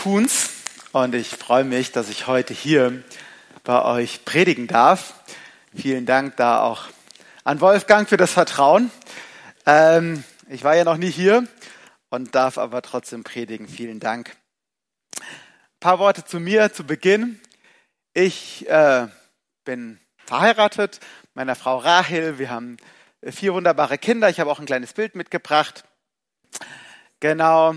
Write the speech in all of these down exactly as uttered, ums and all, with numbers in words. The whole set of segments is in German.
Kuhns und ich freue mich, dass ich heute hier bei euch predigen darf. Vielen Dank da auch an Wolfgang für das Vertrauen. Ähm, ich war ja noch nie hier und darf aber trotzdem predigen. Vielen Dank. Ein paar Worte zu mir zu Beginn. Ich äh, bin verheiratet, meiner Frau Rahel. Wir haben vier wunderbare Kinder. Ich habe auch ein kleines Bild mitgebracht. Genau.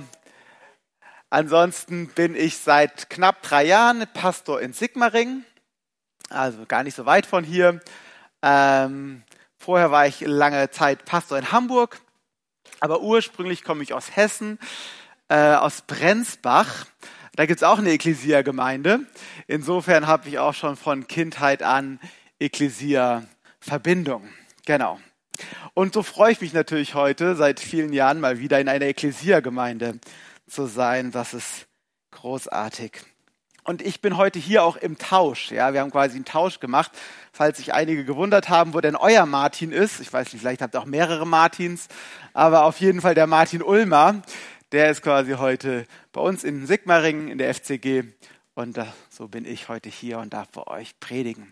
Ansonsten bin ich seit knapp drei Jahren Pastor in Sigmaringen, also gar nicht so weit von hier. Ähm, vorher war ich lange Zeit Pastor in Hamburg, aber ursprünglich komme ich aus Hessen, äh, aus Brenzbach. Da gibt es auch eine Ekklesia-Gemeinde. Insofern habe ich auch schon von Kindheit an Ekklesia-Verbindung. Genau. Und so freue ich mich natürlich heute seit vielen Jahren mal wieder in einer Ekklesia-Gemeinde zu sein. Das ist großartig. Und ich bin heute hier auch im Tausch. Ja, wir haben quasi einen Tausch gemacht, falls sich einige gewundert haben, wo denn euer Martin ist. Ich weiß nicht, vielleicht habt ihr auch mehrere Martins, aber auf jeden Fall der Martin Ulmer, der ist quasi heute bei uns in Sigmaringen in der F C G und da, so bin ich heute hier und darf bei euch predigen.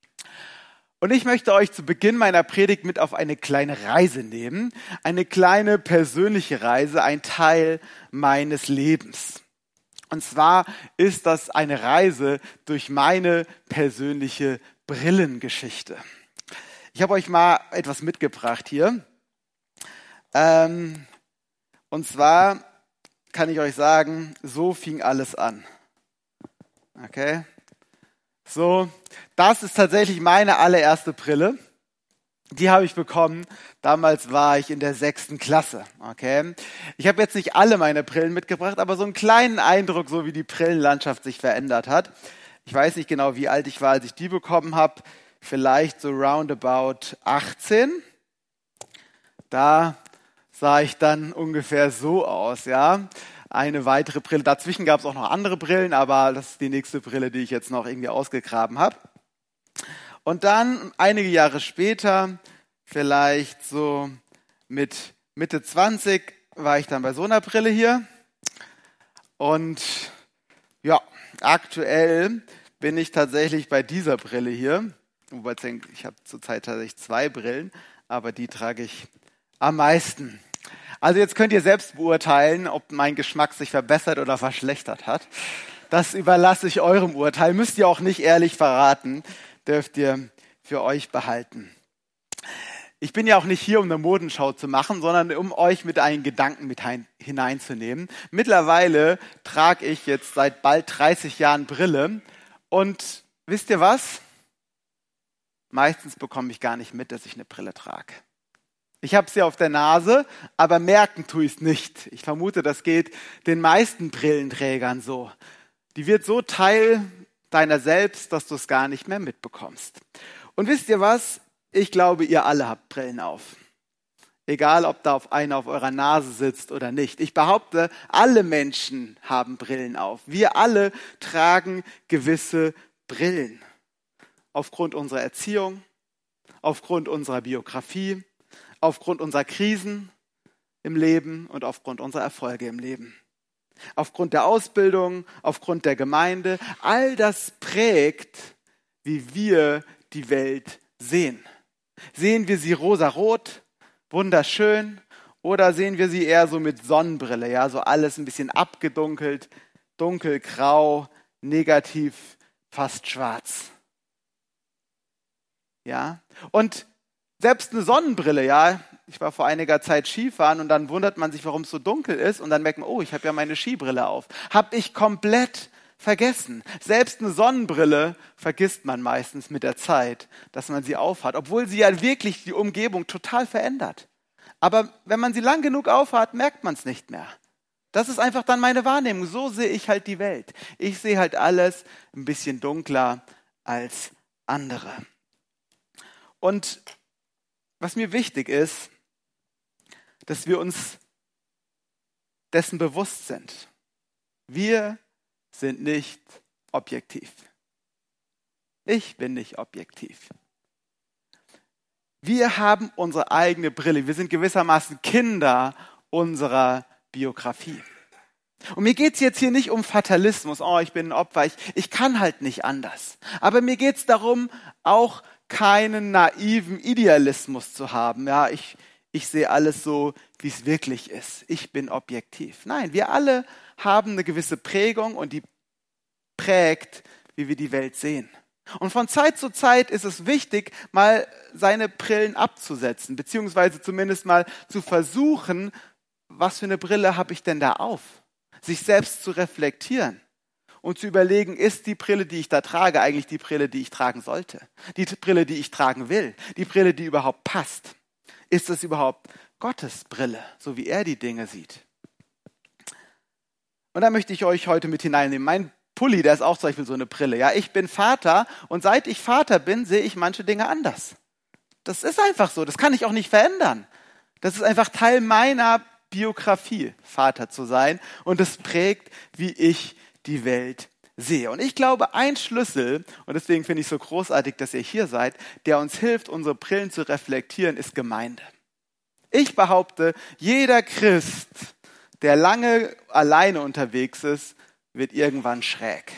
Und ich möchte euch zu Beginn meiner Predigt mit auf eine kleine Reise nehmen, eine kleine persönliche Reise, ein Teil meines Lebens. Und zwar ist das eine Reise durch meine persönliche Brillengeschichte. Ich habe euch mal etwas mitgebracht hier. Ähm, und zwar kann ich euch sagen, so fing alles an. Okay? So, das ist tatsächlich meine allererste Brille. Die habe ich bekommen. Damals war ich in der sechsten Klasse. Okay. Ich habe jetzt nicht alle meine Brillen mitgebracht, aber so einen kleinen Eindruck, so wie die Brillenlandschaft sich verändert hat. Ich weiß nicht genau, wie alt ich war, als ich die bekommen habe. Vielleicht so roundabout achtzehn. Da sah ich dann ungefähr so aus, ja. Eine weitere Brille. Dazwischen gab es auch noch andere Brillen, aber das ist die nächste Brille, die ich jetzt noch irgendwie ausgegraben habe. Und dann einige Jahre später, vielleicht so mit Mitte zwanzig, war ich dann bei so einer Brille hier. Und ja, aktuell bin ich tatsächlich bei dieser Brille hier. Wobei ich denke, ich habe zurzeit tatsächlich zwei Brillen, aber die trage ich am meisten. Also jetzt könnt ihr selbst beurteilen, ob mein Geschmack sich verbessert oder verschlechtert hat. Das überlasse ich eurem Urteil. Müsst ihr auch nicht ehrlich verraten, dürft ihr für euch behalten. Ich bin ja auch nicht hier, um eine Modenschau zu machen, sondern um euch mit einen Gedanken mit hineinzunehmen. Mittlerweile trage ich jetzt seit bald dreißig Jahren Brille und wisst ihr was? Meistens bekomme ich gar nicht mit, dass ich eine Brille trage. Ich habe sie auf der Nase, aber merken tue ich es nicht. Ich vermute, das geht den meisten Brillenträgern so. Die wird so Teil deiner selbst, dass du es gar nicht mehr mitbekommst. Und wisst ihr was? Ich glaube, ihr alle habt Brillen auf. Egal, ob da auf einer auf eurer Nase sitzt oder nicht. Ich behaupte, alle Menschen haben Brillen auf. Wir alle tragen gewisse Brillen. Aufgrund unserer Erziehung, aufgrund unserer Biografie, aufgrund unserer Krisen im Leben und aufgrund unserer Erfolge im Leben. Aufgrund der Ausbildung, aufgrund der Gemeinde. All das prägt, wie wir die Welt sehen. Sehen wir sie rosarot, wunderschön, oder sehen wir sie eher so mit Sonnenbrille, ja, so alles ein bisschen abgedunkelt, dunkelgrau, negativ, fast schwarz. Ja, und selbst eine Sonnenbrille, ja, ich war vor einiger Zeit Skifahren und dann wundert man sich, warum es so dunkel ist und dann merkt man, oh, ich habe ja meine Skibrille auf. Habe ich komplett vergessen. Selbst eine Sonnenbrille vergisst man meistens mit der Zeit, dass man sie aufhat, obwohl sie ja wirklich die Umgebung total verändert. Aber wenn man sie lang genug aufhat, merkt man es nicht mehr. Das ist einfach dann meine Wahrnehmung. So sehe ich halt die Welt. Ich sehe halt alles ein bisschen dunkler als andere. Und was mir wichtig ist, dass wir uns dessen bewusst sind. Wir sind nicht objektiv. Ich bin nicht objektiv. Wir haben unsere eigene Brille. Wir sind gewissermaßen Kinder unserer Biografie. Und mir geht's jetzt hier nicht um Fatalismus, oh, ich bin ein Opfer, ich, ich kann halt nicht anders. Aber mir geht's darum, auch keinen naiven Idealismus zu haben. Ja, ich, ich sehe alles so, wie es wirklich ist. Ich bin objektiv. Nein, wir alle haben eine gewisse Prägung und die prägt, wie wir die Welt sehen. Und von Zeit zu Zeit ist es wichtig, mal seine Brillen abzusetzen, beziehungsweise zumindest mal zu versuchen, was für eine Brille habe ich denn da auf? Sich selbst zu reflektieren und zu überlegen, ist die Brille, die ich da trage, eigentlich die Brille, die ich tragen sollte? Die Brille, die ich tragen will? Die Brille, die überhaupt passt? Ist es überhaupt Gottes Brille, so wie er die Dinge sieht? Und da möchte ich euch heute mit hineinnehmen. Mein Pulli, der ist auch zum Beispiel so eine Brille. Ja, ich bin Vater und seit ich Vater bin, sehe ich manche Dinge anders. Das ist einfach so, das kann ich auch nicht verändern. Das ist einfach Teil meiner Biografie, Vater zu sein, und es prägt, wie ich die Welt sehe. Und ich glaube, ein Schlüssel, und deswegen finde ich es so großartig, dass ihr hier seid, der uns hilft, unsere Brillen zu reflektieren, ist Gemeinde. Ich behaupte, jeder Christ, der lange alleine unterwegs ist, wird irgendwann schräg.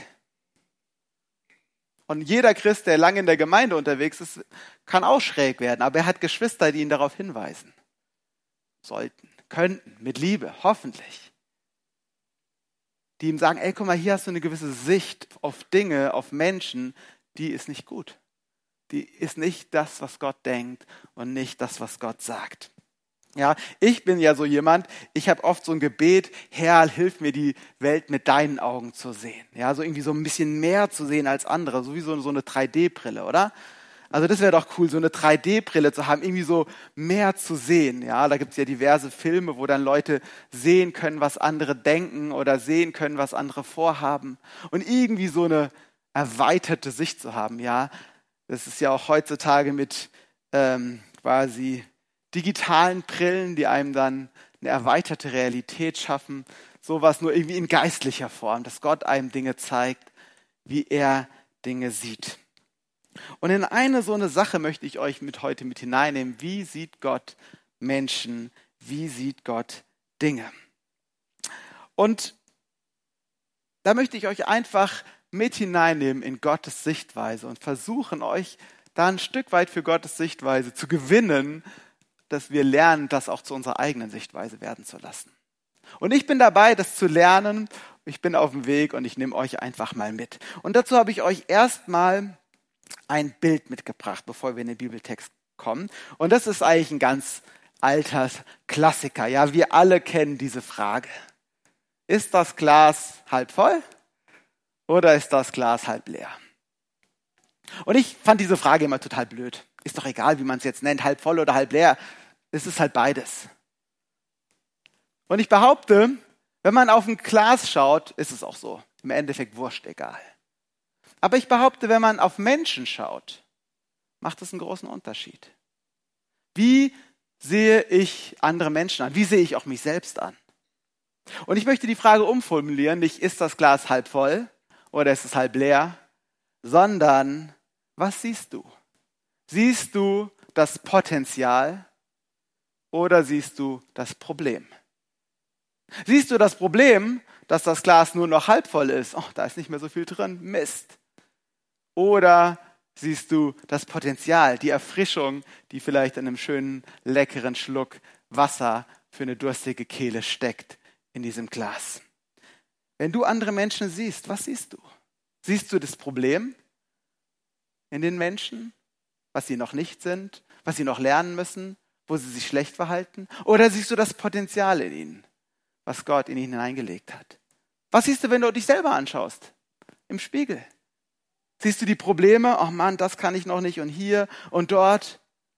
Und jeder Christ, der lange in der Gemeinde unterwegs ist, kann auch schräg werden, aber er hat Geschwister, die ihn darauf hinweisen sollten. Könnten, mit Liebe, hoffentlich. Die ihm sagen, ey, guck mal, hier hast du eine gewisse Sicht auf Dinge, auf Menschen, die ist nicht gut. Die ist nicht das, was Gott denkt und nicht das, was Gott sagt. Ja, ich bin ja so jemand, ich habe oft so ein Gebet, Herr, hilf mir die Welt mit deinen Augen zu sehen. Ja, so irgendwie so ein bisschen mehr zu sehen als andere, so wie so, so eine drei D Brille, oder? Also das wäre doch cool, so eine drei D Brille zu haben, irgendwie so mehr zu sehen. Ja, da gibt es ja diverse Filme, wo dann Leute sehen können, was andere denken oder sehen können, was andere vorhaben. Und irgendwie so eine erweiterte Sicht zu haben. Ja, das ist ja auch heutzutage mit ähm, quasi digitalen Brillen, die einem dann eine erweiterte Realität schaffen. Sowas nur irgendwie in geistlicher Form, dass Gott einem Dinge zeigt, wie er Dinge sieht. Und in eine so eine Sache möchte ich euch mit heute mit hineinnehmen. Wie sieht Gott Menschen? Wie sieht Gott Dinge? Und da möchte ich euch einfach mit hineinnehmen in Gottes Sichtweise und versuchen, euch da ein Stück weit für Gottes Sichtweise zu gewinnen, dass wir lernen, das auch zu unserer eigenen Sichtweise werden zu lassen. Und ich bin dabei, das zu lernen. Ich bin auf dem Weg und ich nehme euch einfach mal mit. Und dazu habe ich euch erstmal ein Bild mitgebracht, bevor wir in den Bibeltext kommen. Und das ist eigentlich ein ganz alter Klassiker. Ja, wir alle kennen diese Frage. Ist das Glas halb voll oder ist das Glas halb leer? Und ich fand diese Frage immer total blöd. Ist doch egal, wie man es jetzt nennt, halb voll oder halb leer. Es ist halt beides. Und ich behaupte, wenn man auf ein Glas schaut, ist es auch so. Im Endeffekt wurscht egal. Aber ich behaupte, wenn man auf Menschen schaut, macht es einen großen Unterschied. Wie sehe ich andere Menschen an? Wie sehe ich auch mich selbst an? Und ich möchte die Frage umformulieren, nicht ist das Glas halb voll oder ist es halb leer, sondern was siehst du? Siehst du das Potenzial oder siehst du das Problem? Siehst du das Problem, dass das Glas nur noch halb voll ist? Oh, da ist nicht mehr so viel drin. Mist. Oder siehst du das Potenzial, die Erfrischung, die vielleicht in einem schönen, leckeren Schluck Wasser für eine durstige Kehle steckt in diesem Glas? Wenn du andere Menschen siehst, was siehst du? Siehst du das Problem in den Menschen, was sie noch nicht sind, was sie noch lernen müssen, wo sie sich schlecht verhalten? Oder siehst du das Potenzial in ihnen, was Gott in ihnen hineingelegt hat? Was siehst du, wenn du dich selber anschaust? Im Spiegel. Siehst du die Probleme? Oh Mann, das kann ich noch nicht und hier und dort.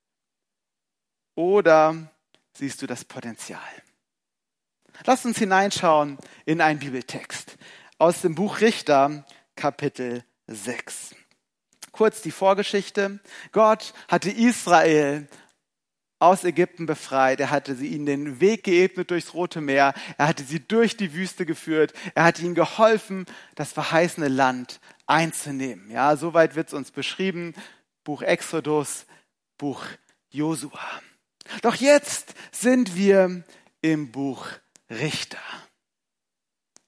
Oder siehst du das Potenzial? Lass uns hineinschauen in einen Bibeltext aus dem Buch Richter, Kapitel sechs. Kurz die Vorgeschichte. Gott hatte Israel aus Ägypten befreit. Er hatte sie ihnen den Weg geebnet durchs Rote Meer. Er hatte sie durch die Wüste geführt. Er hatte ihnen geholfen, das verheißene Land einzunehmen. Ja, soweit wird es uns beschrieben. Buch Exodus, Buch Josua. Doch jetzt sind wir im Buch Richter.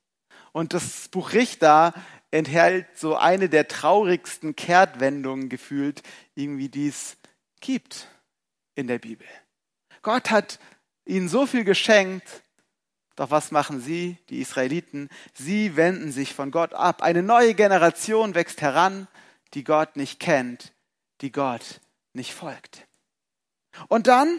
Und das Buch Richter enthält so eine der traurigsten Kehrtwendungen gefühlt, irgendwie die es gibt in der Bibel. Gott hat ihnen so viel geschenkt, doch was machen sie, die Israeliten? Sie wenden sich von Gott ab. Eine neue Generation wächst heran, die Gott nicht kennt, die Gott nicht folgt. Und dann,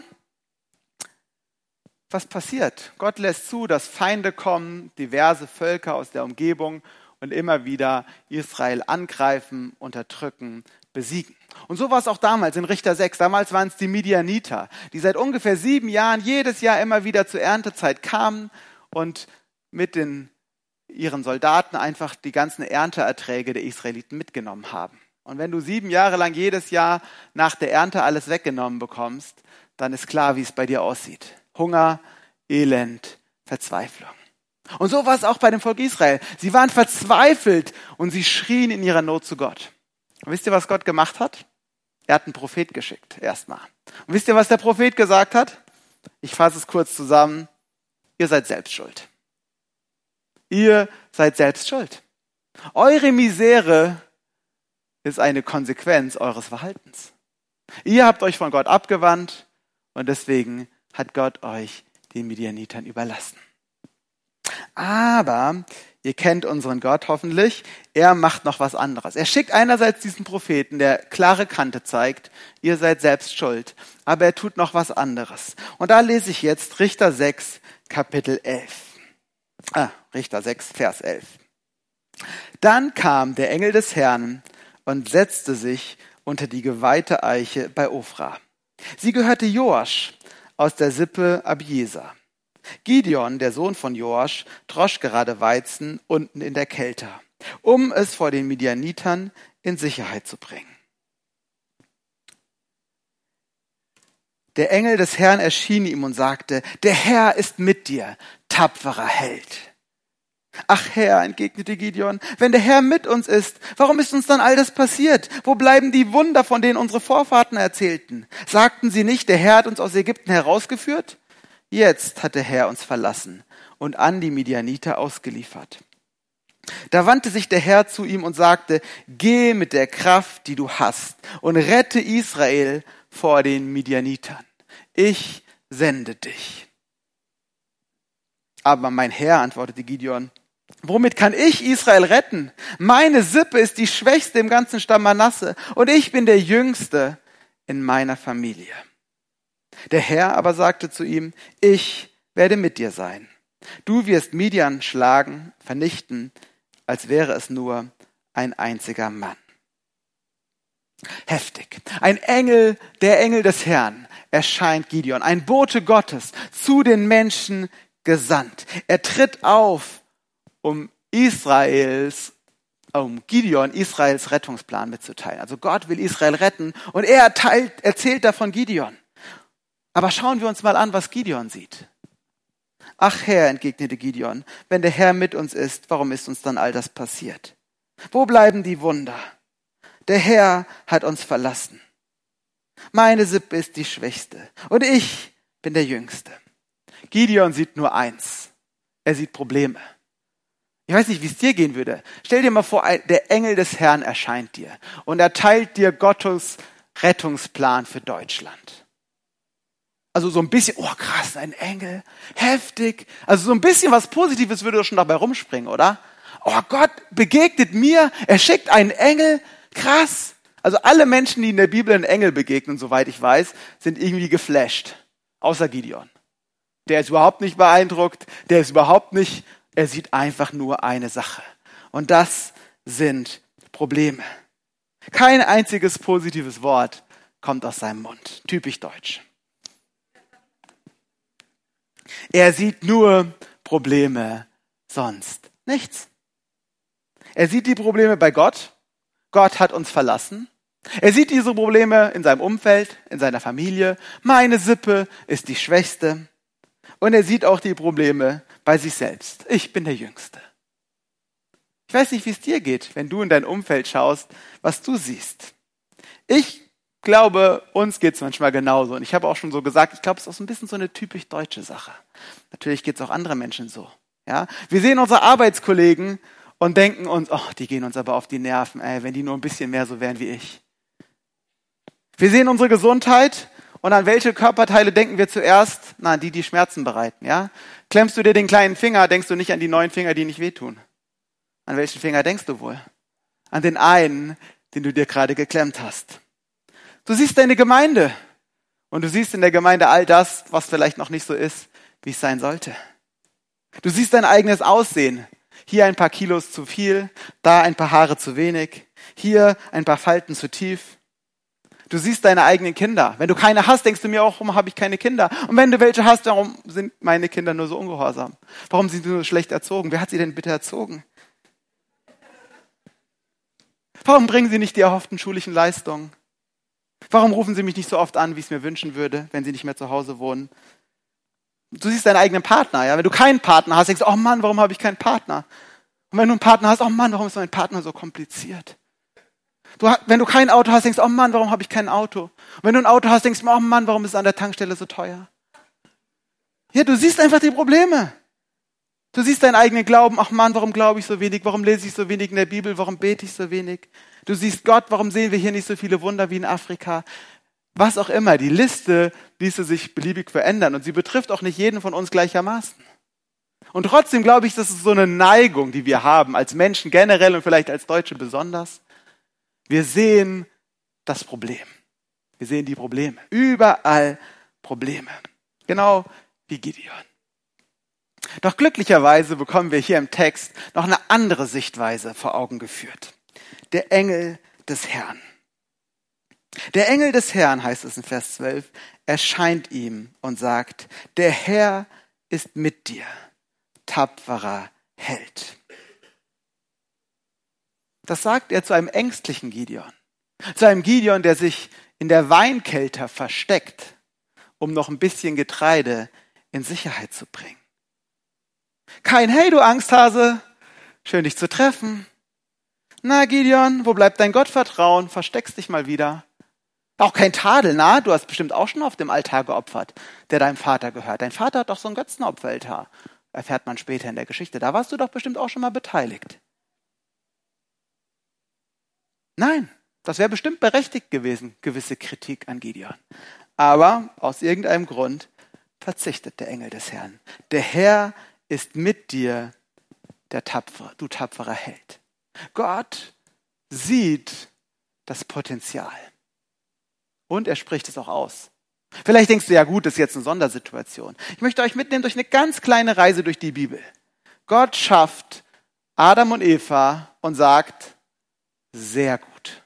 was passiert? Gott lässt zu, dass Feinde kommen, diverse Völker aus der Umgebung und immer wieder Israel angreifen, unterdrücken, besiegen. Und so war es auch damals in Richter sechs. Damals waren es die Midianiter, die seit ungefähr sieben Jahren jedes Jahr immer wieder zur Erntezeit kamen und mit den, ihren Soldaten einfach die ganzen Ernteerträge der Israeliten mitgenommen haben. Und wenn du sieben Jahre lang jedes Jahr nach der Ernte alles weggenommen bekommst, dann ist klar, wie es bei dir aussieht. Hunger, Elend, Verzweiflung. Und so war es auch bei dem Volk Israel. Sie waren verzweifelt und sie schrien in ihrer Not zu Gott. Und wisst ihr, was Gott gemacht hat? Er hat einen Prophet geschickt, erstmal. Und wisst ihr, was der Prophet gesagt hat? Ich fasse es kurz zusammen. Ihr seid selbst schuld. Ihr seid selbst schuld. Eure Misere ist eine Konsequenz eures Verhaltens. Ihr habt euch von Gott abgewandt und deswegen hat Gott euch den Midianitern überlassen. Aber ihr kennt unseren Gott hoffentlich. Er macht noch was anderes. Er schickt einerseits diesen Propheten, der klare Kante zeigt, ihr seid selbst schuld. Aber er tut noch was anderes. Und da lese ich jetzt Richter sechs, Kapitel elf. Ah, Richter sechs, Vers elf. Dann kam der Engel des Herrn und setzte sich unter die geweihte Eiche bei Ofra. Sie gehörte Joasch aus der Sippe Abieser. Gideon, der Sohn von Joasch, drosch gerade Weizen unten in der Kälte, um es vor den Midianitern in Sicherheit zu bringen. Der Engel des Herrn erschien ihm und sagte, der Herr ist mit dir, tapferer Held. Ach Herr, entgegnete Gideon, wenn der Herr mit uns ist, warum ist uns dann all das passiert? Wo bleiben die Wunder, von denen unsere Vorfahren erzählten? Sagten sie nicht, der Herr hat uns aus Ägypten herausgeführt? Jetzt hat der Herr uns verlassen und an die Midianiter ausgeliefert. Da wandte sich der Herr zu ihm und sagte, geh mit der Kraft, die du hast, und rette Israel vor den Midianitern. Ich sende dich. Aber mein Herr, antwortete Gideon, womit kann ich Israel retten? Meine Sippe ist die schwächste im ganzen Stamm Manasse und ich bin der Jüngste in meiner Familie. Der Herr aber sagte zu ihm, ich werde mit dir sein. Du wirst Midian schlagen, vernichten, als wäre es nur ein einziger Mann. Heftig. Ein Engel, der Engel des Herrn, erscheint Gideon, ein Bote Gottes, zu den Menschen gesandt. Er tritt auf, um Israels, um Gideon Israels Rettungsplan mitzuteilen. Also Gott will Israel retten und er erteilt, erzählt davon Gideon. Aber schauen wir uns mal an, was Gideon sieht. Ach Herr, entgegnete Gideon, wenn der Herr mit uns ist, warum ist uns dann all das passiert? Wo bleiben die Wunder? Der Herr hat uns verlassen. Meine Sippe ist die schwächste und ich bin der Jüngste. Gideon sieht nur eins. Er sieht Probleme. Ich weiß nicht, wie es dir gehen würde. Stell dir mal vor, der Engel des Herrn erscheint dir und erteilt dir Gottes Rettungsplan für Deutschland. Also so ein bisschen, oh krass, ein Engel, heftig. Also so ein bisschen was Positives würde doch schon dabei rumspringen, oder? Oh, Gott begegnet mir, er schickt einen Engel, krass. Also alle Menschen, die in der Bibel einen Engel begegnen, soweit ich weiß, sind irgendwie geflasht. Außer Gideon. Der ist überhaupt nicht beeindruckt, der ist überhaupt nicht, er sieht einfach nur eine Sache. Und das sind Probleme. Kein einziges positives Wort kommt aus seinem Mund. Typisch deutsch. Er sieht nur Probleme, sonst nichts. Er sieht die Probleme bei Gott. Gott hat uns verlassen. Er sieht diese Probleme in seinem Umfeld, in seiner Familie. Meine Sippe ist die schwächste. Und er sieht auch die Probleme bei sich selbst. Ich bin der Jüngste. Ich weiß nicht, wie es dir geht, wenn du in dein Umfeld schaust, was du siehst. Ich glaube, uns geht es manchmal genauso. Und ich habe auch schon so gesagt, ich glaube, es ist auch so ein bisschen so eine typisch deutsche Sache. Natürlich geht es auch anderen Menschen so. Ja? Wir sehen unsere Arbeitskollegen und denken uns, oh, die gehen uns aber auf die Nerven, ey, wenn die nur ein bisschen mehr so wären wie ich. Wir sehen unsere Gesundheit und an welche Körperteile denken wir zuerst? Na, an die, die Schmerzen bereiten. Ja? Klemmst du dir den kleinen Finger, denkst du nicht an die neuen Finger, die nicht wehtun. An welchen Finger denkst du wohl? An den einen, den du dir gerade geklemmt hast. Du siehst deine Gemeinde und du siehst in der Gemeinde all das, was vielleicht noch nicht so ist, wie es sein sollte. Du siehst dein eigenes Aussehen. Hier ein paar Kilos zu viel, da ein paar Haare zu wenig, hier ein paar Falten zu tief. Du siehst deine eigenen Kinder. Wenn du keine hast, denkst du mir auch, warum habe ich keine Kinder? Und wenn du welche hast, warum sind meine Kinder nur so ungehorsam? Warum sind sie nur so schlecht erzogen? Wer hat sie denn bitte erzogen? Warum bringen sie nicht die erhofften schulischen Leistungen? Warum rufen sie mich nicht so oft an, wie ich es mir wünschen würde, wenn sie nicht mehr zu Hause wohnen? Du siehst deinen eigenen Partner. Ja? Wenn du keinen Partner hast, denkst du, oh Mann, warum habe ich keinen Partner? Und wenn du einen Partner hast, oh Mann, warum ist mein Partner so kompliziert? Du, wenn du kein Auto hast, denkst du, oh Mann, warum habe ich kein Auto? Und wenn du ein Auto hast, denkst du, oh Mann, warum ist es an der Tankstelle so teuer? Ja, du siehst einfach die Probleme. Du siehst deinen eigenen Glauben, ach Mann, warum glaube ich so wenig? Warum lese ich so wenig in der Bibel? Warum bete ich so wenig? Du siehst Gott, warum sehen wir hier nicht so viele Wunder wie in Afrika? Was auch immer, die Liste ließe sich beliebig verändern und sie betrifft auch nicht jeden von uns gleichermaßen. Und trotzdem glaube ich, das ist so eine Neigung, die wir haben, als Menschen generell und vielleicht als Deutsche besonders. Wir sehen das Problem. Wir sehen die Probleme. Überall Probleme. Genau wie Gideon. Doch glücklicherweise bekommen wir hier im Text noch eine andere Sichtweise vor Augen geführt. Der Engel des Herrn. Der Engel des Herrn, heißt es in Vers zwölf, erscheint ihm und sagt, der Herr ist mit dir, tapferer Held. Das sagt er zu einem ängstlichen Gideon. Zu einem Gideon, der sich in der Weinkelter versteckt, um noch ein bisschen Getreide in Sicherheit zu bringen. Kein Hey, du Angsthase, schön dich zu treffen. Na Gideon, wo bleibt dein Gottvertrauen? Versteckst dich mal wieder. Auch kein Tadel, na, du hast bestimmt auch schon auf dem Altar geopfert, der deinem Vater gehört. Dein Vater hat doch so ein Götzenopferaltar, erfährt man später in der Geschichte. Da warst du doch bestimmt auch schon mal beteiligt. Nein, das wäre bestimmt berechtigt gewesen, gewisse Kritik an Gideon. Aber aus irgendeinem Grund verzichtet der Engel des Herrn. Der Herr ist mit dir, der tapfere, du tapferer Held. Gott sieht das Potenzial. Und er spricht es auch aus. Vielleicht denkst du, ja gut, das ist jetzt eine Sondersituation. Ich möchte euch mitnehmen durch eine ganz kleine Reise durch die Bibel. Gott schafft Adam und Eva und sagt, sehr gut.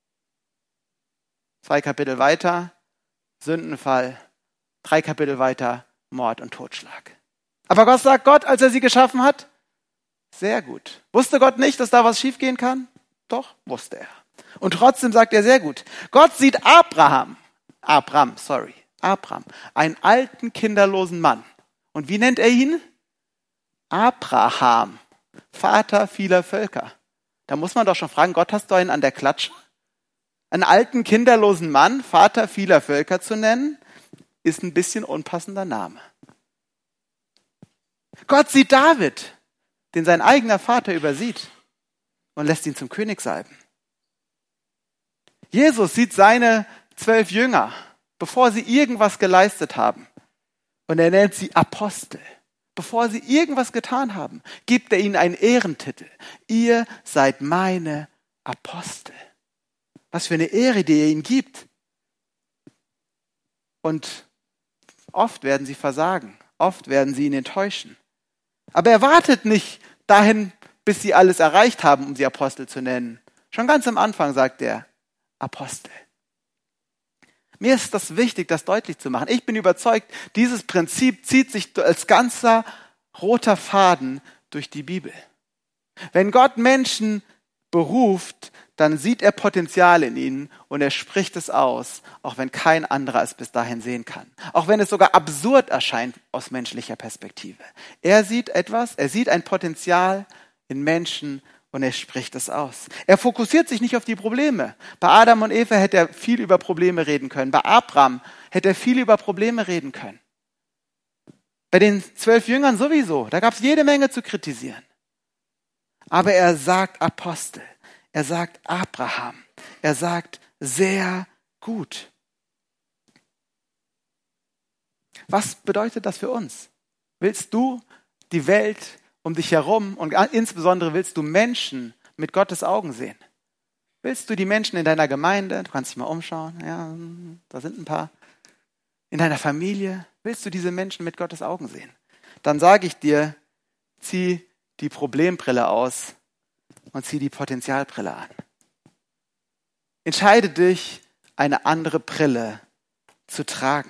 Zwei Kapitel weiter, Sündenfall. Drei Kapitel weiter, Mord und Totschlag. Aber was sagt Gott, als er sie geschaffen hat? Sehr gut. Wusste Gott nicht, dass da was schiefgehen kann? Doch, wusste er. Und trotzdem sagt er sehr gut. Gott sieht Abraham, Abram, sorry, Abram, einen alten, kinderlosen Mann. Und wie nennt er ihn? Abraham, Vater vieler Völker. Da muss man doch schon fragen, Gott, hast du einen an der Klatsche? Einen alten, kinderlosen Mann, Vater vieler Völker zu nennen, ist ein bisschen unpassender Name. Gott sieht David, den sein eigener Vater übersieht und lässt ihn zum König salben. Jesus sieht seine zwölf Jünger, bevor sie irgendwas geleistet haben. Und er nennt sie Apostel. Bevor sie irgendwas getan haben, gibt er ihnen einen Ehrentitel. Ihr seid meine Apostel. Was für eine Ehre, die er ihnen gibt. Und oft werden sie versagen. Oft werden sie ihn enttäuschen. Aber er wartet nicht dahin, bis sie alles erreicht haben, um sie Apostel zu nennen. Schon ganz am Anfang sagt er, Apostel. Mir ist das wichtig, das deutlich zu machen. Ich bin überzeugt, dieses Prinzip zieht sich als ganzer roter Faden durch die Bibel. Wenn Gott Menschen beruft, dann sieht er Potenzial in ihnen und er spricht es aus, auch wenn kein anderer es bis dahin sehen kann. Auch wenn es sogar absurd erscheint aus menschlicher Perspektive. Er sieht etwas, er sieht ein Potenzial in Menschen und er spricht es aus. Er fokussiert sich nicht auf die Probleme. Bei Adam und Eva hätte er viel über Probleme reden können. Bei Abraham hätte er viel über Probleme reden können. Bei den zwölf Jüngern sowieso, da gab es jede Menge zu kritisieren. Aber er sagt Apostel, er sagt Abraham, er sagt sehr gut. Was bedeutet das für uns? Willst du die Welt um dich herum und insbesondere willst du Menschen mit Gottes Augen sehen? Willst du die Menschen in deiner Gemeinde, du kannst dich mal umschauen, ja, da sind ein paar, in deiner Familie, willst du diese Menschen mit Gottes Augen sehen? Dann sage ich dir, zieh die Problembrille aus und zieh die Potenzialbrille an. Entscheide dich, eine andere Brille zu tragen.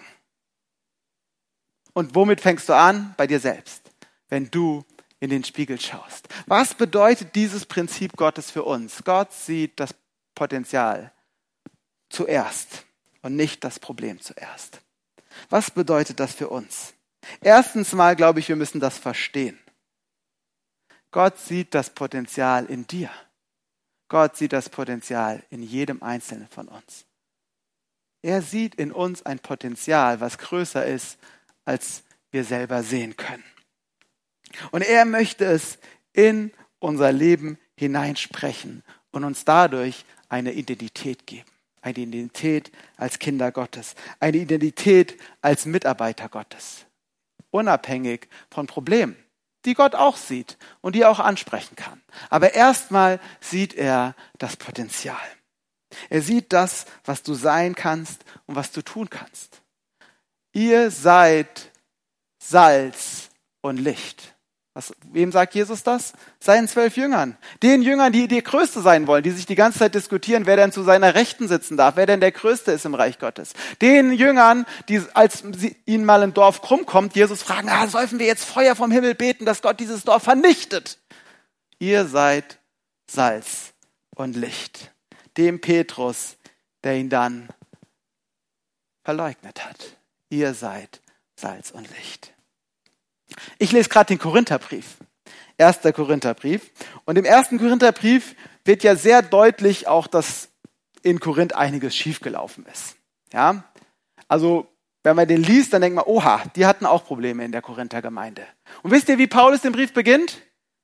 Und womit fängst du an? Bei dir selbst, wenn du in den Spiegel schaust. Was bedeutet dieses Prinzip Gottes für uns? Gott sieht das Potenzial zuerst und nicht das Problem zuerst. Was bedeutet das für uns? Erstens mal glaube ich, wir müssen das verstehen. Gott sieht das Potenzial in dir. Gott sieht das Potenzial in jedem Einzelnen von uns. Er sieht in uns ein Potenzial, was größer ist, als wir selber sehen können. Und er möchte es in unser Leben hineinsprechen und uns dadurch eine Identität geben. Eine Identität als Kinder Gottes. Eine Identität als Mitarbeiter Gottes. Unabhängig von Problemen, die Gott auch sieht und die er auch ansprechen kann. Aber erstmal sieht er das Potenzial. Er sieht das, was du sein kannst und was du tun kannst. Ihr seid Salz und Licht. Was, wem sagt Jesus das? Seinen zwölf Jüngern. Den Jüngern, die der Größte sein wollen, die sich die ganze Zeit diskutieren, wer denn zu seiner Rechten sitzen darf, wer denn der Größte ist im Reich Gottes. Den Jüngern, die, als sie, ihnen mal ein Dorf krumm kommt, Jesus fragen, ah, sollen wir jetzt Feuer vom Himmel beten, dass Gott dieses Dorf vernichtet? Ihr seid Salz und Licht. Dem Petrus, der ihn dann verleugnet hat. Ihr seid Salz und Licht. Ich lese gerade den Korintherbrief, erster Korintherbrief. Und im ersten Korintherbrief wird ja sehr deutlich auch, dass in Korinth einiges schiefgelaufen ist. Ja? Also, wenn man den liest, dann denkt man, oha, die hatten auch Probleme in der Korinther-Gemeinde. Und wisst ihr, wie Paulus den Brief beginnt?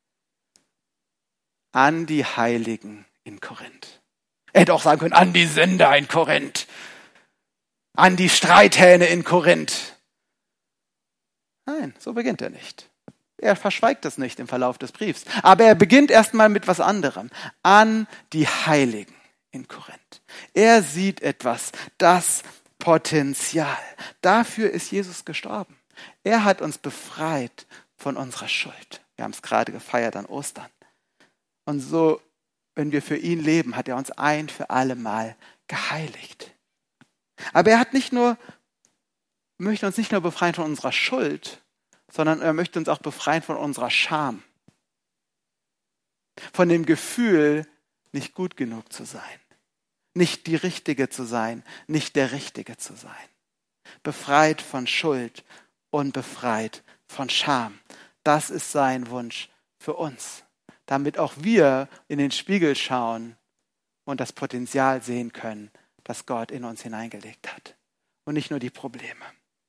An die Heiligen in Korinth. Er hätte auch sagen können, an die Sünder in Korinth. An die Streithähne in Korinth. Nein, so beginnt er nicht. Er verschweigt es nicht im Verlauf des Briefs. Aber er beginnt erstmal mit was anderem. An die Heiligen in Korinth. Er sieht etwas, das Potenzial. Dafür ist Jesus gestorben. Er hat uns befreit von unserer Schuld. Wir haben es gerade gefeiert an Ostern. Und so, wenn wir für ihn leben, hat er uns ein für alle Mal geheiligt. Aber er hat nicht nur möchte uns nicht nur befreien von unserer Schuld, sondern er möchte uns auch befreien von unserer Scham. Von dem Gefühl, nicht gut genug zu sein. Nicht die Richtige zu sein, nicht der Richtige zu sein. Befreit von Schuld und befreit von Scham. Das ist sein Wunsch für uns. Damit auch wir in den Spiegel schauen und das Potenzial sehen können, das Gott in uns hineingelegt hat. Und nicht nur die Probleme.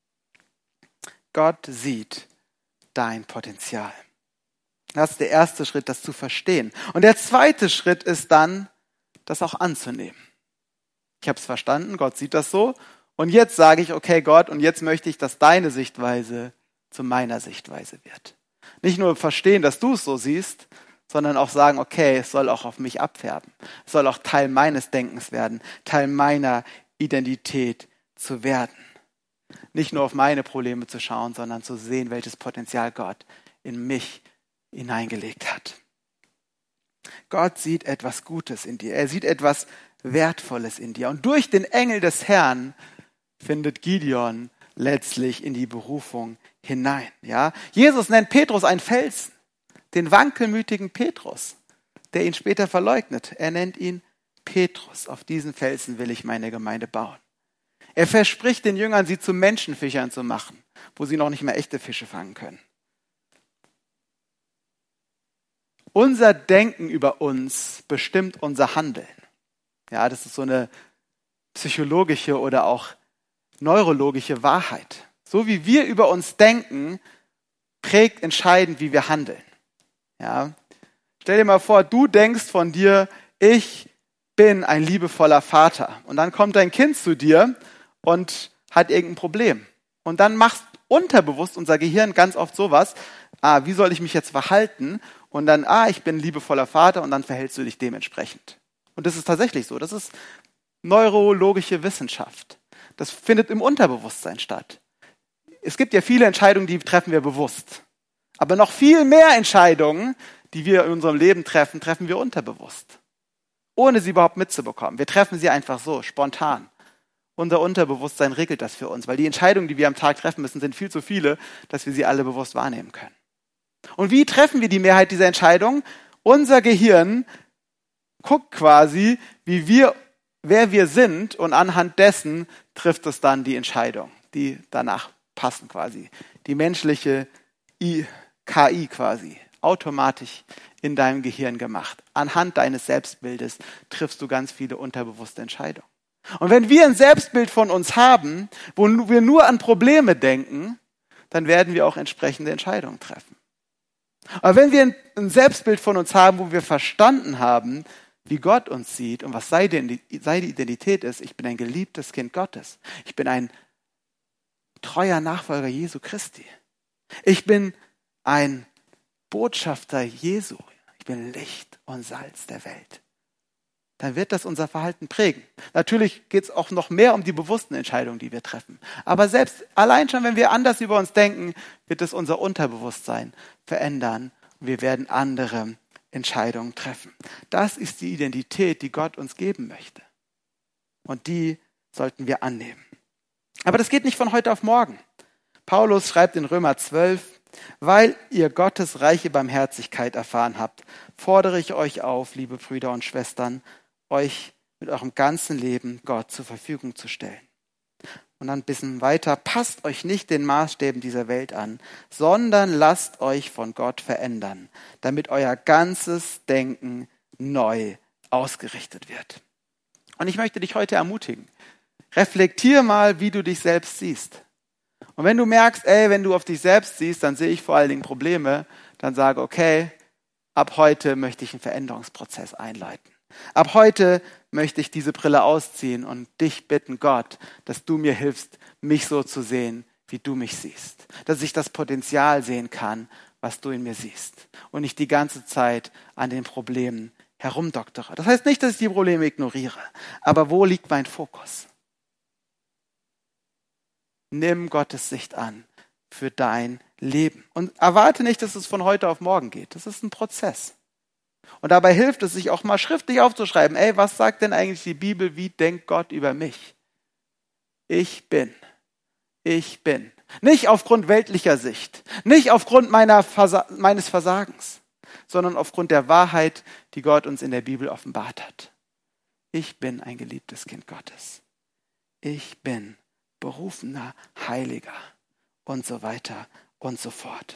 Gott sieht dein Potenzial. Das ist der erste Schritt, das zu verstehen. Und der zweite Schritt ist dann, das auch anzunehmen. Ich habe es verstanden, Gott sieht das so. Und jetzt sage ich, okay Gott, und jetzt möchte ich, dass deine Sichtweise zu meiner Sichtweise wird. Nicht nur verstehen, dass du es so siehst, sondern auch sagen, okay, es soll auch auf mich abfärben. Es soll auch Teil meines Denkens werden, Teil meiner Identität zu werden. Nicht nur auf meine Probleme zu schauen, sondern zu sehen, welches Potenzial Gott in mich hineingelegt hat. Gott sieht etwas Gutes in dir. Er sieht etwas Wertvolles in dir. Und durch den Engel des Herrn findet Gideon letztlich in die Berufung hinein. Ja? Jesus nennt Petrus einen Felsen, den wankelmütigen Petrus, der ihn später verleugnet. Er nennt ihn Petrus. Auf diesen Felsen will ich meine Gemeinde bauen. Er verspricht den Jüngern, sie zu Menschenfischern zu machen, wo sie noch nicht mehr echte Fische fangen können. Unser Denken über uns bestimmt unser Handeln. Ja, das ist so eine psychologische oder auch neurologische Wahrheit. So wie wir über uns denken, prägt entscheidend, wie wir handeln. Ja? Stell dir mal vor, du denkst von dir, ich bin ein liebevoller Vater. Und dann kommt dein Kind zu dir und hat irgendein Problem. Und dann macht unterbewusst unser Gehirn ganz oft sowas, ah, wie soll ich mich jetzt verhalten? Und dann, ah, ich bin ein liebevoller Vater, und dann verhältst du dich dementsprechend. Und das ist tatsächlich so. Das ist neurologische Wissenschaft. Das findet im Unterbewusstsein statt. Es gibt ja viele Entscheidungen, die treffen wir bewusst. Aber noch viel mehr Entscheidungen, die wir in unserem Leben treffen, treffen wir unterbewusst. Ohne sie überhaupt mitzubekommen. Wir treffen sie einfach so, spontan. Unser Unterbewusstsein regelt das für uns, weil die Entscheidungen, die wir am Tag treffen müssen, sind viel zu viele, dass wir sie alle bewusst wahrnehmen können. Und wie treffen wir die Mehrheit dieser Entscheidungen? Unser Gehirn guckt quasi, wie wir, wer wir sind, und anhand dessen trifft es dann die Entscheidung, die danach passen quasi. Die menschliche K I quasi, automatisch in deinem Gehirn gemacht. Anhand deines Selbstbildes triffst du ganz viele unterbewusste Entscheidungen. Und wenn wir ein Selbstbild von uns haben, wo wir nur an Probleme denken, dann werden wir auch entsprechende Entscheidungen treffen. Aber wenn wir ein Selbstbild von uns haben, wo wir verstanden haben, wie Gott uns sieht und was seine Identität ist, ich bin ein geliebtes Kind Gottes, ich bin ein treuer Nachfolger Jesu Christi, ich bin ein Botschafter Jesu, ich bin Licht und Salz der Welt, dann wird das unser Verhalten prägen. Natürlich geht es auch noch mehr um die bewussten Entscheidungen, die wir treffen. Aber selbst allein schon, wenn wir anders über uns denken, wird es unser Unterbewusstsein verändern. Und wir werden andere Entscheidungen treffen. Das ist die Identität, die Gott uns geben möchte. Und die sollten wir annehmen. Aber das geht nicht von heute auf morgen. Paulus schreibt in Römer zwölf, weil ihr Gottes reiche Barmherzigkeit erfahren habt, fordere ich euch auf, liebe Brüder und Schwestern, euch mit eurem ganzen Leben Gott zur Verfügung zu stellen. Und dann ein bisschen weiter, passt euch nicht den Maßstäben dieser Welt an, sondern lasst euch von Gott verändern, damit euer ganzes Denken neu ausgerichtet wird. Und ich möchte dich heute ermutigen, reflektier mal, wie du dich selbst siehst. Und wenn du merkst, ey, wenn du auf dich selbst siehst, dann sehe ich vor allen Dingen Probleme, dann sage, okay, ab heute möchte ich einen Veränderungsprozess einleiten. Ab heute möchte ich diese Brille ausziehen und dich bitten, Gott, dass du mir hilfst, mich so zu sehen, wie du mich siehst. Dass ich das Potenzial sehen kann, was du in mir siehst. Und nicht die ganze Zeit an den Problemen herumdoktere. Das heißt nicht, dass ich die Probleme ignoriere. Aber wo liegt mein Fokus? Nimm Gottes Sicht an für dein Leben. Und erwarte nicht, dass es von heute auf morgen geht. Das ist ein Prozess. Und dabei hilft es, sich auch mal schriftlich aufzuschreiben, ey, was sagt denn eigentlich die Bibel, wie denkt Gott über mich? Ich bin. Ich bin. Nicht aufgrund weltlicher Sicht, nicht aufgrund meiner Versa- meines Versagens, sondern aufgrund der Wahrheit, die Gott uns in der Bibel offenbart hat. Ich bin ein geliebtes Kind Gottes. Ich bin berufener Heiliger und so weiter und so fort.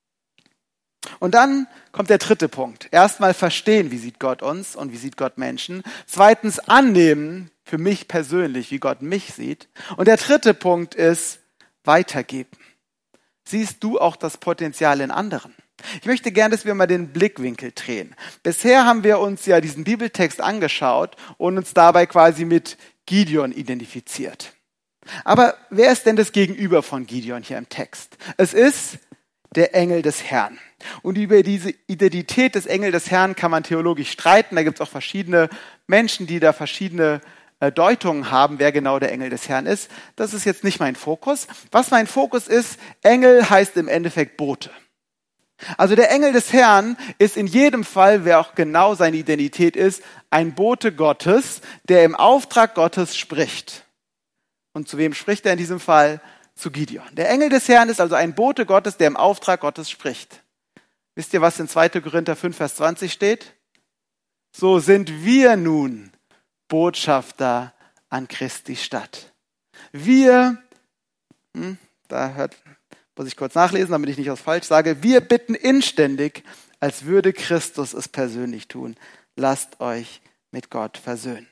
Und dann kommt der dritte Punkt. Erstmal verstehen, wie sieht Gott uns und wie sieht Gott Menschen. Zweitens annehmen, für mich persönlich, wie Gott mich sieht. Und der dritte Punkt ist weitergeben. Siehst du auch das Potenzial in anderen? Ich möchte gerne, dass wir mal den Blickwinkel drehen. Bisher haben wir uns ja diesen Bibeltext angeschaut und uns dabei quasi mit Gideon identifiziert. Aber wer ist denn das Gegenüber von Gideon hier im Text? Es ist der Engel des Herrn. Und über diese Identität des Engel des Herrn kann man theologisch streiten. Da gibt es auch verschiedene Menschen, die da verschiedene äh, Deutungen haben, wer genau der Engel des Herrn ist. Das ist jetzt nicht mein Fokus. Was mein Fokus ist, Engel heißt im Endeffekt Bote. Also der Engel des Herrn ist in jedem Fall, wer auch genau seine Identität ist, ein Bote Gottes, der im Auftrag Gottes spricht. Und zu wem spricht er in diesem Fall? Zu Gideon. Der Engel des Herrn ist also ein Bote Gottes, der im Auftrag Gottes spricht. Wisst ihr, was in zweiter Korinther fünf, Vers zwanzig steht? So sind wir nun Botschafter an Christi Stadt. Wir, hm, da hört, muss ich kurz nachlesen, damit ich nicht was falsch sage, wir bitten inständig, als würde Christus es persönlich tun. Lasst euch mit Gott versöhnen.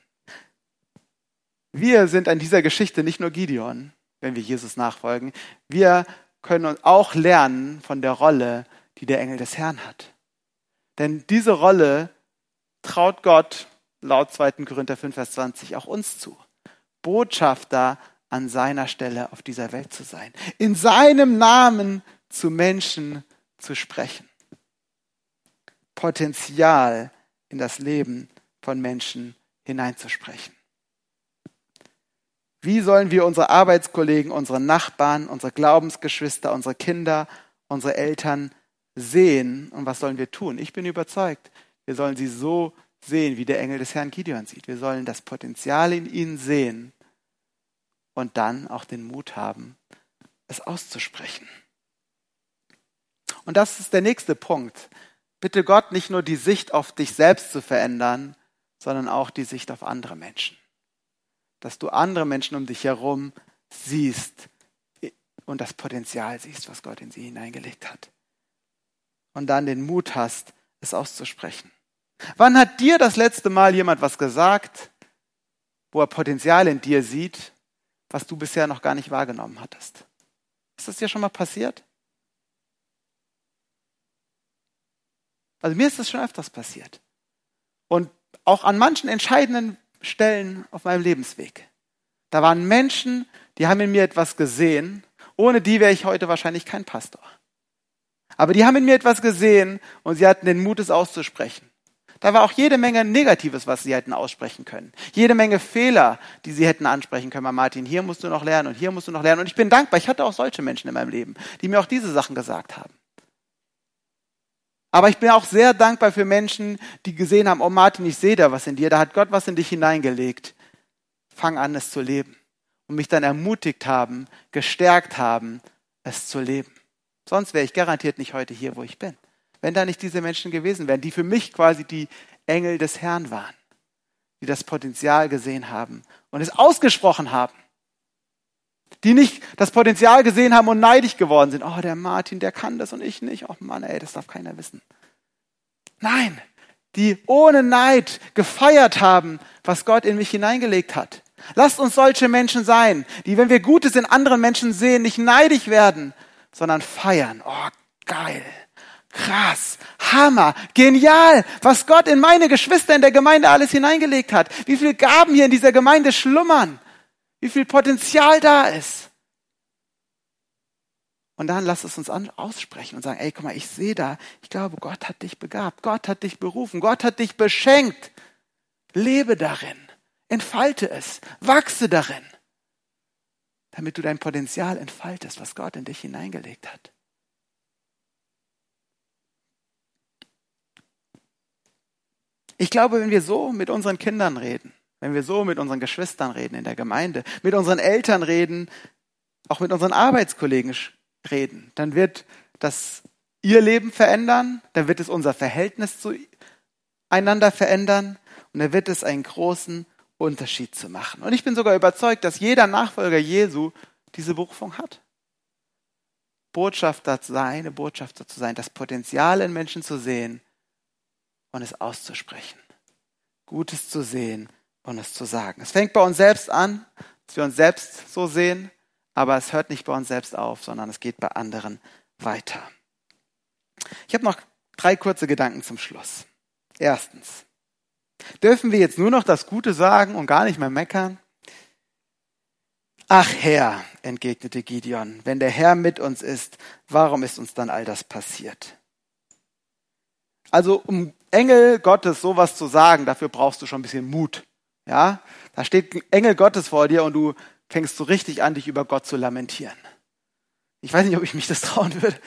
Wir sind an dieser Geschichte nicht nur Gideon, wenn wir Jesus nachfolgen. Wir können auch lernen von der Rolle, die der Engel des Herrn hat. Denn diese Rolle traut Gott laut zweiter Korinther fünf, Vers zwanzig auch uns zu. Botschafter an seiner Stelle auf dieser Welt zu sein. In seinem Namen zu Menschen zu sprechen. Potenzial in das Leben von Menschen hineinzusprechen. Wie sollen wir unsere Arbeitskollegen, unsere Nachbarn, unsere Glaubensgeschwister, unsere Kinder, unsere Eltern sehen und was sollen wir tun? Ich bin überzeugt, wir sollen sie so sehen, wie der Engel des Herrn Gideon sieht. Wir sollen das Potenzial in ihnen sehen und dann auch den Mut haben, es auszusprechen. Und das ist der nächste Punkt. Bitte Gott, nicht nur die Sicht auf dich selbst zu verändern, sondern auch die Sicht auf andere Menschen. Dass du andere Menschen um dich herum siehst und das Potenzial siehst, was Gott in sie hineingelegt hat. Und dann den Mut hast, es auszusprechen. Wann hat dir das letzte Mal jemand was gesagt, wo er Potenzial in dir sieht, was du bisher noch gar nicht wahrgenommen hattest? Ist das dir schon mal passiert? Also mir ist das schon öfters passiert. Und auch an manchen entscheidenden Stellen auf meinem Lebensweg. Da waren Menschen, die haben in mir etwas gesehen, ohne die wäre ich heute wahrscheinlich kein Pastor. Aber die haben in mir etwas gesehen und sie hatten den Mut, es auszusprechen. Da war auch jede Menge Negatives, was sie hätten aussprechen können. Jede Menge Fehler, die sie hätten ansprechen können. Martin, hier musst du noch lernen und hier musst du noch lernen. Und ich bin dankbar, ich hatte auch solche Menschen in meinem Leben, die mir auch diese Sachen gesagt haben. Aber ich bin auch sehr dankbar für Menschen, die gesehen haben, oh Martin, ich sehe da was in dir, da hat Gott was in dich hineingelegt. Fang an, es zu leben. Und mich dann ermutigt haben, gestärkt haben, es zu leben. Sonst wäre ich garantiert nicht heute hier, wo ich bin. Wenn da nicht diese Menschen gewesen wären, die für mich quasi die Engel des Herrn waren, die das Potenzial gesehen haben und es ausgesprochen haben. Die nicht das Potenzial gesehen haben und neidisch geworden sind. Oh, der Martin, der kann das und ich nicht. Oh Mann, ey, das darf keiner wissen. Nein, die ohne Neid gefeiert haben, was Gott in mich hineingelegt hat. Lasst uns solche Menschen sein, die, wenn wir Gutes in anderen Menschen sehen, nicht neidisch werden, sondern feiern. Oh, geil, krass, Hammer, genial, was Gott in meine Geschwister in der Gemeinde alles hineingelegt hat. Wie viele Gaben hier in dieser Gemeinde schlummern. Wie viel Potenzial da ist. Und dann lasst es uns an, aussprechen und sagen, ey, guck mal, ich sehe da, ich glaube, Gott hat dich begabt, Gott hat dich berufen, Gott hat dich beschenkt. Lebe darin, entfalte es, wachse darin, damit du dein Potenzial entfaltest, was Gott in dich hineingelegt hat. Ich glaube, wenn wir so mit unseren Kindern reden, wenn wir so mit unseren Geschwistern reden in der Gemeinde, mit unseren Eltern reden, auch mit unseren Arbeitskollegen reden, dann wird das ihr Leben verändern, dann wird es unser Verhältnis zueinander verändern und dann wird es einen großen Unterschied zu machen. Und ich bin sogar überzeugt, dass jeder Nachfolger Jesu diese Berufung hat. Botschafter zu sein, eine Botschafter zu sein, das Potenzial in Menschen zu sehen und es auszusprechen. Gutes zu sehen und es zu sagen. Es fängt bei uns selbst an, dass wir uns selbst so sehen, aber es hört nicht bei uns selbst auf, sondern es geht bei anderen weiter. Ich habe noch drei kurze Gedanken zum Schluss. Erstens, dürfen wir jetzt nur noch das Gute sagen und gar nicht mehr meckern? Ach Herr, entgegnete Gideon, wenn der Herr mit uns ist, warum ist uns dann all das passiert? Also um Engel Gottes sowas zu sagen, dafür brauchst du schon ein bisschen Mut. Ja, da steht ein Engel Gottes vor dir und du fängst so richtig an, dich über Gott zu lamentieren. Ich weiß nicht, ob ich mich das trauen würde.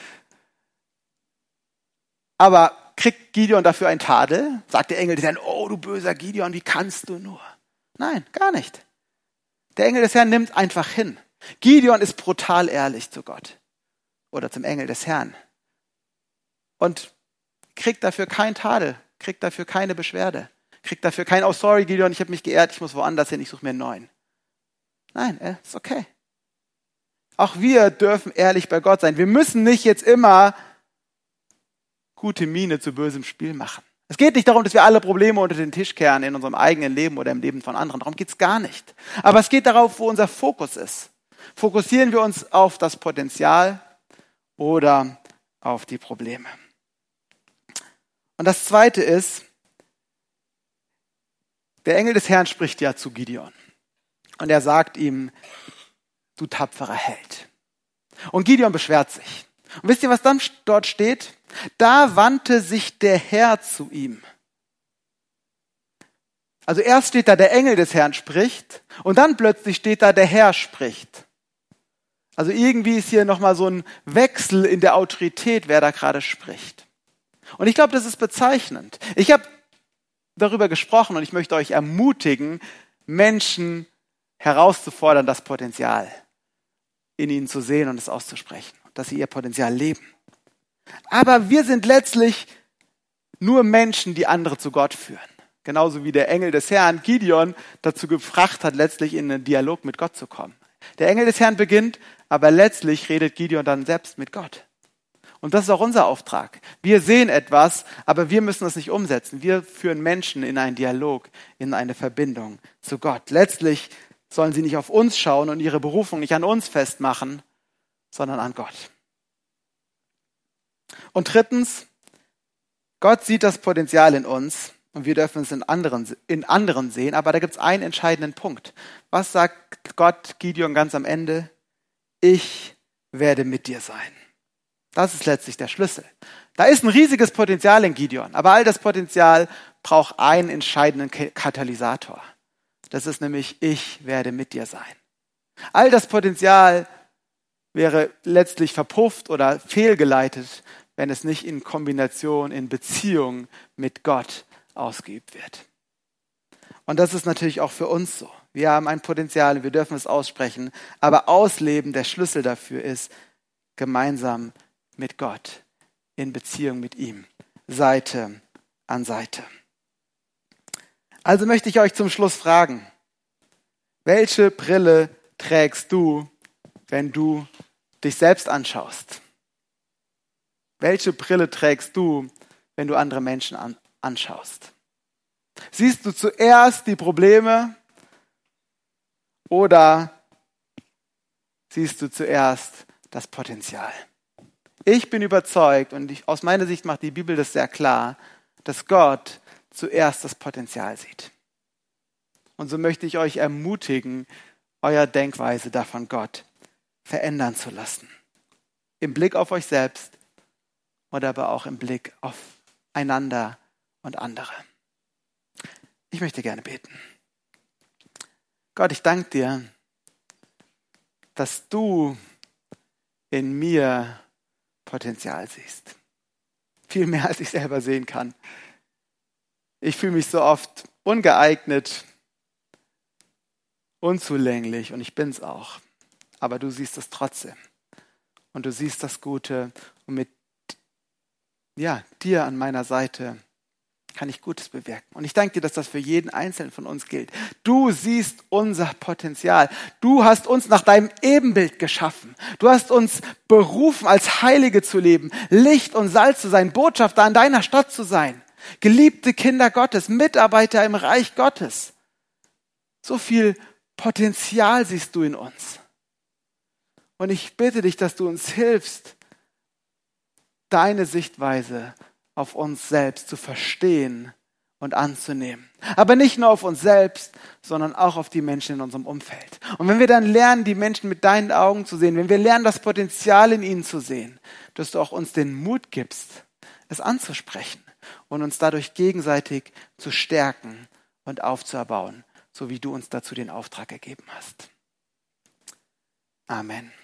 Aber kriegt Gideon dafür ein Tadel? Sagt der Engel des Herrn, oh du böser Gideon, wie kannst du nur? Nein, gar nicht. Der Engel des Herrn nimmt einfach hin. Gideon ist brutal ehrlich zu Gott oder zum Engel des Herrn und kriegt dafür kein Tadel, kriegt dafür keine Beschwerde. Kriegt dafür kein, oh sorry Gideon, ich habe mich geehrt, ich muss woanders hin, ich suche mir einen neuen. Nein, ist okay. Auch wir dürfen ehrlich bei Gott sein. Wir müssen nicht jetzt immer gute Miene zu bösem Spiel machen. Es geht nicht darum, dass wir alle Probleme unter den Tisch kehren in unserem eigenen Leben oder im Leben von anderen. Darum geht es gar nicht. Aber es geht darauf, wo unser Fokus ist. Fokussieren wir uns auf das Potenzial oder auf die Probleme. Und das Zweite ist, der Engel des Herrn spricht ja zu Gideon. Und er sagt ihm, du tapferer Held. Und Gideon beschwert sich. Und wisst ihr, was dann dort steht? Da wandte sich der Herr zu ihm. Also erst steht da, der Engel des Herrn spricht und dann plötzlich steht da, der Herr spricht. Also irgendwie ist hier nochmal so ein Wechsel in der Autorität, wer da gerade spricht. Und ich glaube, das ist bezeichnend. Ich habe darüber gesprochen und ich möchte euch ermutigen, Menschen herauszufordern, das Potenzial in ihnen zu sehen und es auszusprechen, dass sie ihr Potenzial leben. Aber wir sind letztlich nur Menschen, die andere zu Gott führen. Genauso wie der Engel des Herrn Gideon dazu gebracht hat, letztlich in einen Dialog mit Gott zu kommen. Der Engel des Herrn beginnt, aber letztlich redet Gideon dann selbst mit Gott. Und das ist auch unser Auftrag. Wir sehen etwas, aber wir müssen es nicht umsetzen. Wir führen Menschen in einen Dialog, in eine Verbindung zu Gott. Letztlich sollen sie nicht auf uns schauen und ihre Berufung nicht an uns festmachen, sondern an Gott. Und drittens, Gott sieht das Potenzial in uns und wir dürfen es in anderen, in anderen sehen, aber da gibt es einen entscheidenden Punkt. Was sagt Gott Gideon ganz am Ende? Ich werde mit dir sein. Das ist letztlich der Schlüssel. Da ist ein riesiges Potenzial in Gideon, aber all das Potenzial braucht einen entscheidenden Katalysator. Das ist nämlich, ich werde mit dir sein. All das Potenzial wäre letztlich verpufft oder fehlgeleitet, wenn es nicht in Kombination, in Beziehung mit Gott ausgeübt wird. Und das ist natürlich auch für uns so. Wir haben ein Potenzial, wir dürfen es aussprechen, aber Ausleben, der Schlüssel dafür ist, gemeinsam mit Gott, in Beziehung mit ihm, Seite an Seite. Also möchte ich euch zum Schluss fragen, welche Brille trägst du, wenn du dich selbst anschaust? Welche Brille trägst du, wenn du andere Menschen an, anschaust? Siehst du zuerst die Probleme oder siehst du zuerst das Potenzial? Ich bin überzeugt, und ich, aus meiner Sicht macht die Bibel das sehr klar, dass Gott zuerst das Potenzial sieht. Und so möchte ich euch ermutigen, eure Denkweise davon Gott verändern zu lassen. Im Blick auf euch selbst oder aber auch im Blick auf einander und andere. Ich möchte gerne beten. Gott, ich danke dir, dass du in mir Potenzial siehst. Viel mehr, als ich selber sehen kann. Ich fühle mich so oft ungeeignet, unzulänglich und ich bin es auch. Aber du siehst es trotzdem. Und du siehst das Gute und mit ja, dir an meiner Seite kann ich Gutes bewirken. Und ich danke dir, dass das für jeden Einzelnen von uns gilt. Du siehst unser Potenzial. Du hast uns nach deinem Ebenbild geschaffen. Du hast uns berufen, als Heilige zu leben, Licht und Salz zu sein, Botschafter an deiner Stadt zu sein, geliebte Kinder Gottes, Mitarbeiter im Reich Gottes. So viel Potenzial siehst du in uns. Und ich bitte dich, dass du uns hilfst, deine Sichtweise auf uns selbst zu verstehen und anzunehmen. Aber nicht nur auf uns selbst, sondern auch auf die Menschen in unserem Umfeld. Und wenn wir dann lernen, die Menschen mit deinen Augen zu sehen, wenn wir lernen, das Potenzial in ihnen zu sehen, dass du auch uns den Mut gibst, es anzusprechen und uns dadurch gegenseitig zu stärken und aufzuerbauen, so wie du uns dazu den Auftrag gegeben hast. Amen.